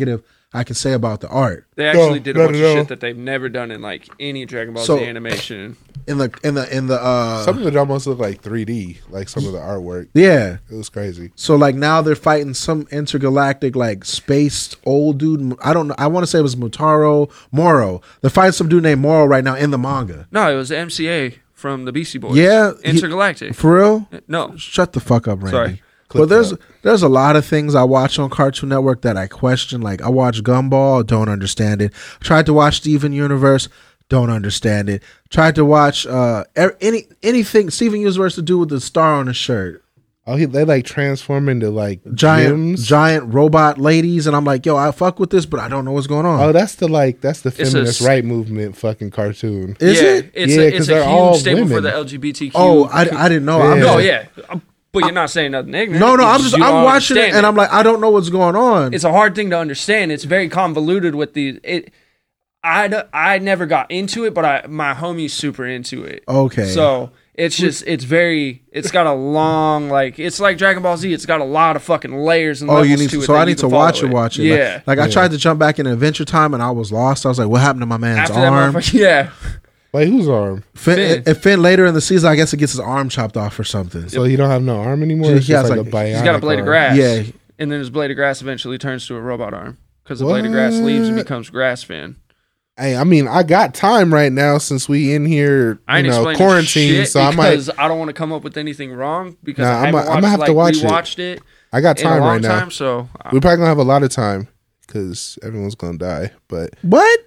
I can say about the art. They actually No, did a no, bunch no. of shit that they've never done in like any Dragon Ball So- Z animation. In the in the in the uh Some of it almost looked like three D, like some of the artwork. yeah. It was crazy. So like now they're fighting some intergalactic like spaced old dude. I don't know. I want to say it was Mutaro Moro. They're fighting some dude named Moro right now in the manga. No, it was M C A from the Beastie Boys. Yeah, he- Intergalactic. For real? no, Shut the fuck up, Randy. Sorry. Clip But there's that. there's a lot of things I watch on Cartoon Network that I question. Like I watch Gumball, don't understand it. Tried to watch Steven Universe, don't understand it. Tried to watch uh er- any anything Steven Universe to do with the star on the shirt. Oh, he, they like transform into like Giant gyms. giant robot ladies, and I'm like, yo, I fuck with this, but I don't know what's going on. Oh, that's the like that's the a feminist s- right movement fucking cartoon. Is yeah, it? It's Yeah, a, 'cause it's a they're all huge staple for women. the L G B T Q. Oh, I, I didn't know. I'm Yeah. no, just, yeah, Um, but you're not saying nothing ignorant. no, no. I'm It's just you I'm don't watching it, understand and I'm like, I don't know what's going on. it's a hard thing to understand. It's very convoluted with the it. I, d- I never got into it, but I my homie's super into it. Okay. So it's just it's very it's got a long like it's like Dragon Ball Z. It's got a lot of fucking layers and Oh, levels you need to to. it. So that I you need can to watch follow it. Watch it. Yeah. Like, like I Yeah. tried to jump back in Adventure Time, and I was lost. I was like, what happened to my man's After that, arm? motherfucker, yeah. Like whose arm? Finn, Finn. and Finn later in the season, I guess, it gets his arm chopped off or something. So he don't have no arm anymore. Yeah, It's he just has, like, like- a bionic He's got a blade of arm? grass. Yeah. And then his blade of grass eventually turns to a robot arm because the blade of grass leaves and What? becomes grass fin. Hey, I mean, I got time right now since we in here, I you ain't know, explaining quarantine. shit So I might, because I don't want to come up with anything wrong because Nah, I I'm haven't a- I'm watched, gonna have like, to watch we it. watched it I got in a time long right now. time. So uh, We probably gonna have a lot of time because everyone's gonna die. But What?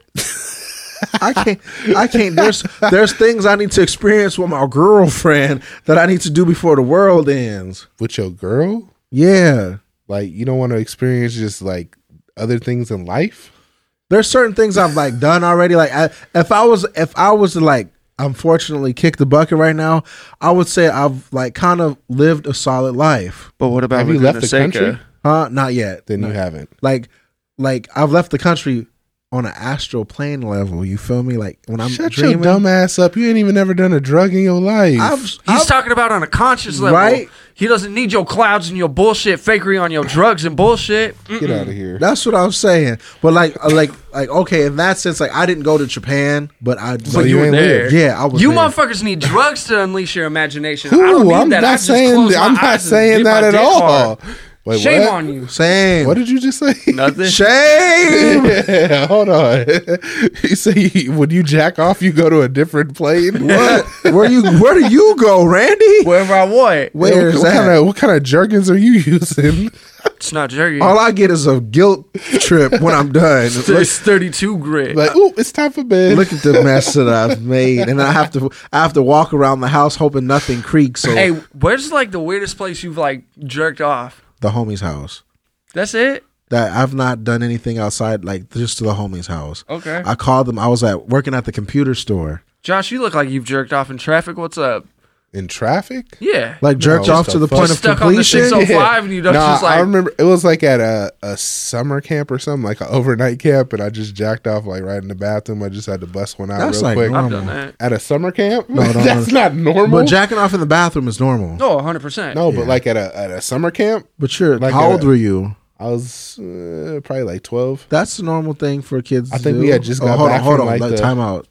I can't. I can't. There's there's things I need to experience with my girlfriend that I need to do before the world ends. with your girl, Yeah. like you don't want to experience just like other things in life. There's certain things I've like done already. Like I, if I was if I was to like unfortunately kick the bucket right now, I would say I've like kind of lived a solid life. but what about Have you Laguna left the Seca? country? Huh? Not yet. Then No. you haven't. Like like I've left the country on an astral plane level. You feel me? Like when I'm Shut dreaming. your dumb ass up. You ain't even never done a drug in your life. I've, He's I've talking about on a conscious level. Right? He doesn't need your clouds and your bullshit fakery on your drugs and bullshit. Get out of here. That's what I was saying. But like, uh, like, like, okay, in that sense, like, I didn't go to Japan, but I. So like, you were ain't there. live. yeah, I was. You there. motherfuckers need drugs to unleash your imagination. I don't Ooh, need I'm that. I not just saying. close my I'm not eyes and saying get that my at dick all. hard. Wait, Shame what? on you. Same. What did you just say? Nothing. Shame. Yeah, hold on. You say you- when you jack off, you go to a different plane. What? Where you? Where do you go, Randy? Wherever I want. Where's what, that? kind of what kind of jerkins are you using? It's not jerky. All I get is a guilt trip when I'm done. it's, Look, it's thirty-two grit. Like, ooh, it's time for bed. look at the mess that I've made, and I have to. I have to walk around the house hoping nothing creaks. So hey, where's like the weirdest place you've like jerked off? the homie's house. That's it? That I've not done anything outside, like just to the homie's house. Okay. I called them. I was at working at the computer store. Josh, you look like you've jerked off in traffic. What's up? In traffic? Yeah. Like jerked No, off what to the the fuck? point Just of stuck on the completion. six oh five and you don't Nah, just like I remember it was like at a, a summer camp or something, like an overnight camp, and I just jacked off like right in the bathroom. I just had to bust one out That's real like quick. normal. I've done that. At a summer camp? No, no, That's no. not normal. But jacking off in the bathroom is normal. No, one hundred percent. no, but Yeah. like at a at a summer camp, But you're Like how a- old were you? I was uh, probably like twelve. That's the normal thing for kids. I to think do. we had just Oh, got hold back on, hold from, on. like, Like, the- time out.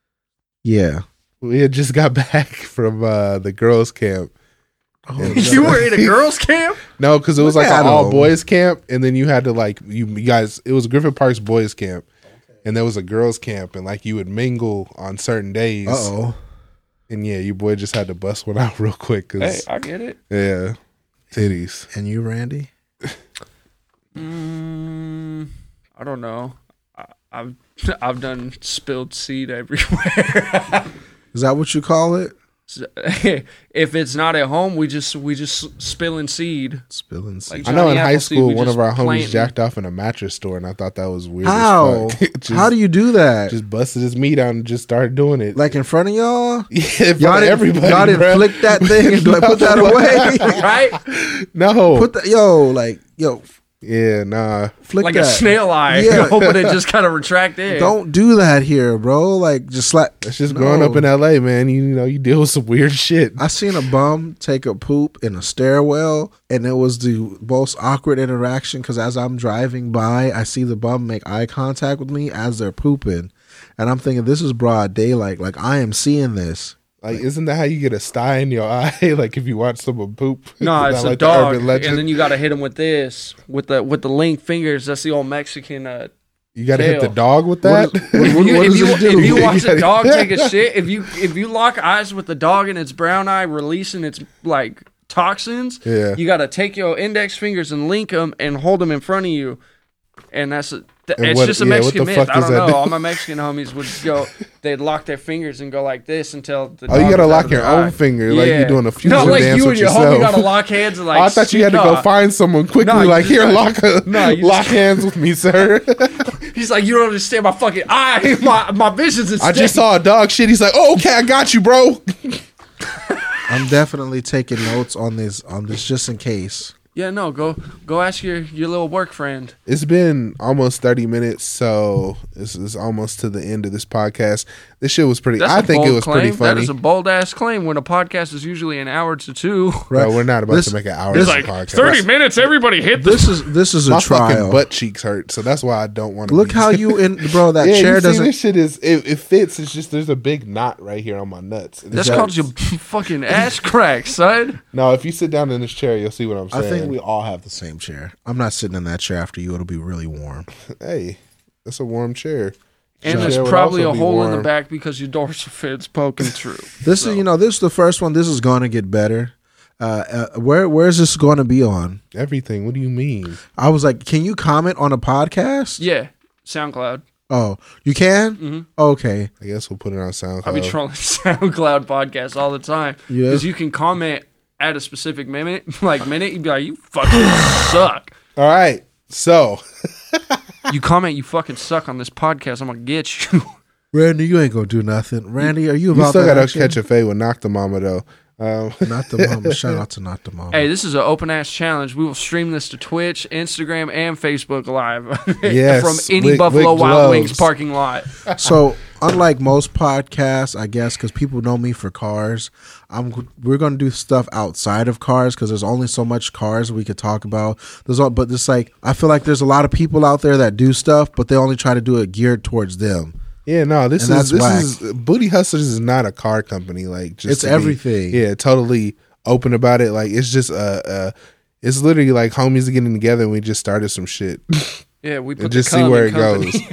Yeah. We had just got back from uh, the girls' camp. Oh, And- You were in a girls' camp? No, because it was Look like at an all 'em. boys camp, and then you had to like you, you guys. It was Griffith Park's boys camp, and there was a girls' camp, and like you would mingle on certain days. Uh oh. And yeah, your boy just had to bust one out real quick Hey, because I get it. yeah, titties. And you, Randy? Mm, I don't know. I, I've I've done spilled seed everywhere. Is that what you call it? So, if it's not at home, we just we just spilling seed. Spilling seed. Like I know Johnny in high Appleseed, school, we one just of our homies planting. jacked off in a mattress store, and I thought that was weird. How? As fuck. just, How do you do that? just busted his meat out and just started doing it? Like in front of y'all? yeah, in front Y'all of didn't, everybody. y'all didn't bruh. flick that thing and like put that away. Right? No, Put that, yo, like, yo, Yeah, nah. Flick like that. a snail eye, Yeah. hoping it just kind of retract in. Don't do that here, bro. Like, just like It's just growing up in L A, man. You, you know, you deal with some weird shit. I seen a bum take a poop in a stairwell, and it was the most awkward interaction because as I'm driving by, I see the bum make eye contact with me as they're pooping, and I'm thinking, this is broad daylight. Like, I am seeing this. Like, isn't that how you get a sty in your eye? Like, if you watch someone poop? No, Isn't it's that a like the dog, urban legend? and then you got to hit him with this, with the with the linked fingers. That's the old Mexican. Uh, You got to hit the tail. dog with that? What is- if you, what if does you, it do? if you watch You a dog gotta- take a shit, if you if you lock eyes with the dog and its brown eye releasing its like toxins, Yeah. you got to take your index fingers and link them and hold them in front of you, and that's a, th- And it's what- just a yeah, what Mexican the myth. fuck I does don't that know. do? All my Mexican homies would go, they'd lock their fingers and go like this until the Oh, you dog got to was out lock of your their own eye. finger. Like Yeah. you're doing a fusion No, like dance you with and your yourself. homie got to lock hands and like. Oh, I thought you had to no. go find someone quickly. No, you like, just here, got- lock, a, No, you lock just- hands with me, sir. He's like, you don't understand my fucking eye. My my vision's at I just stake." saw a dog shit. He's like, oh, okay, I got you, bro. I'm definitely taking notes on this, on this just in case. Yeah, no, go go ask your, your little work friend. It's been almost thirty minutes, so this is almost to the end of this podcast. This shit was pretty. That's I a think it bold was claim. pretty funny. That is a bold ass claim when a podcast is usually an hour to two. Bro, we're not about This- to make an hour this- of Like podcast. thirty minutes, everybody hit the This is this is a My trial. fucking butt cheeks hurt, so that's why I don't want to. Look be how you in, bro. That yeah, you chair see, doesn't. This shit is it, it fits. It's just there's a big knot right here on my nuts. It That's hurts. called your fucking ass crack, son. No, if you sit down in this chair, you'll see what I'm I saying. think we all have the same chair. I'm not sitting in that chair after you. It'll be really warm. Hey, that's a warm chair. And Chair there's would probably a also be hole in the warm. back because your dorsal fit's poking through. This So, is, you know, this is the first one. This is going to get better. Uh, uh, where where is this going to be on? Everything. What do you mean? I was like, can you comment on a podcast? yeah, SoundCloud. Oh, you can. Mhm. Okay. I guess we'll put it on SoundCloud. I be trolling SoundCloud podcasts all the time Yeah. because you can comment at a specific minute, like minute. You'd be like, "You fucking suck." All right. So You comment, "You fucking suck" on this podcast. I'm gonna get you. Randy, you ain't gonna do nothing. Randy, are you you about still that gotta action? catch a fade with Knock the Mama though. Um, Not the mama. Shout out to not the mama. Hey, this is an open ass challenge. We will stream this to Twitch, Instagram, and Facebook Live Yes, from any with- Buffalo with Wild Wings gloves. parking lot. So, unlike most podcasts, I guess, because people know me for cars, I'm we're gonna do stuff outside of cars because there's only so much cars we could talk about. There's all, but it's like I feel like there's a lot of people out there that do stuff, but they only try to do it geared towards them. yeah, no, this And is that's this whack. is Booty Hustlers is not a car company. Like just It's to be- everything. yeah, totally open about it. Like it's just uh, uh it's literally like homies getting together and we just started some shit Yeah, we put and the just see cum where in it company. goes.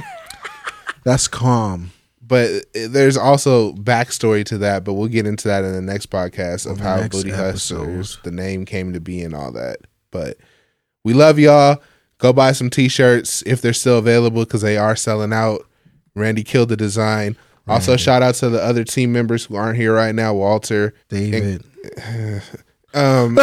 That's calm. But there's also backstory to that, but we'll get into that in the next podcast of On the how next Booty Hustlers, episode. the name came to be and all that. But we love y'all. Go buy some t-shirts if they're still available because they are selling out. Randy killed the design. Also, Randy. shout out to the other team members who aren't here right now. Walter. David. Um,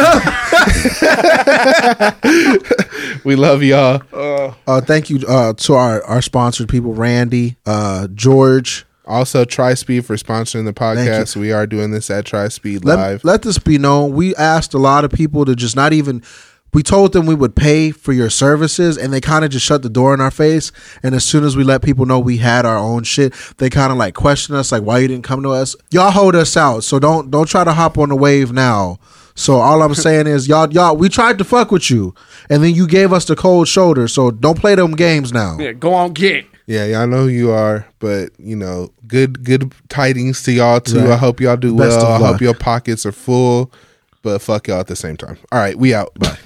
we love y'all. Uh, thank you uh, to our, our sponsored people, Randy, uh, George. Also, TriSpeed for sponsoring the podcast. We are doing this at TriSpeed Let, Live. let this be known. We asked a lot of people to just not even. We told them we would pay for your services, and they kind of just shut the door in our face. And as soon as we let people know we had our own shit, they kind of like question us, like, "Why you didn't come to us?" Y'all hold us out, so don't don't try to hop on the wave now. So all I'm saying is, y'all y'all we tried to fuck with you, and then you gave us the cold shoulder. So don't play them games now. Yeah, go on, get. Yeah, y'all know who you are, but you know, good good tidings to y'all too. Right. I hope y'all do Best well. of I luck. hope your pockets are full, but fuck y'all at the same time. All right, we out. Bye.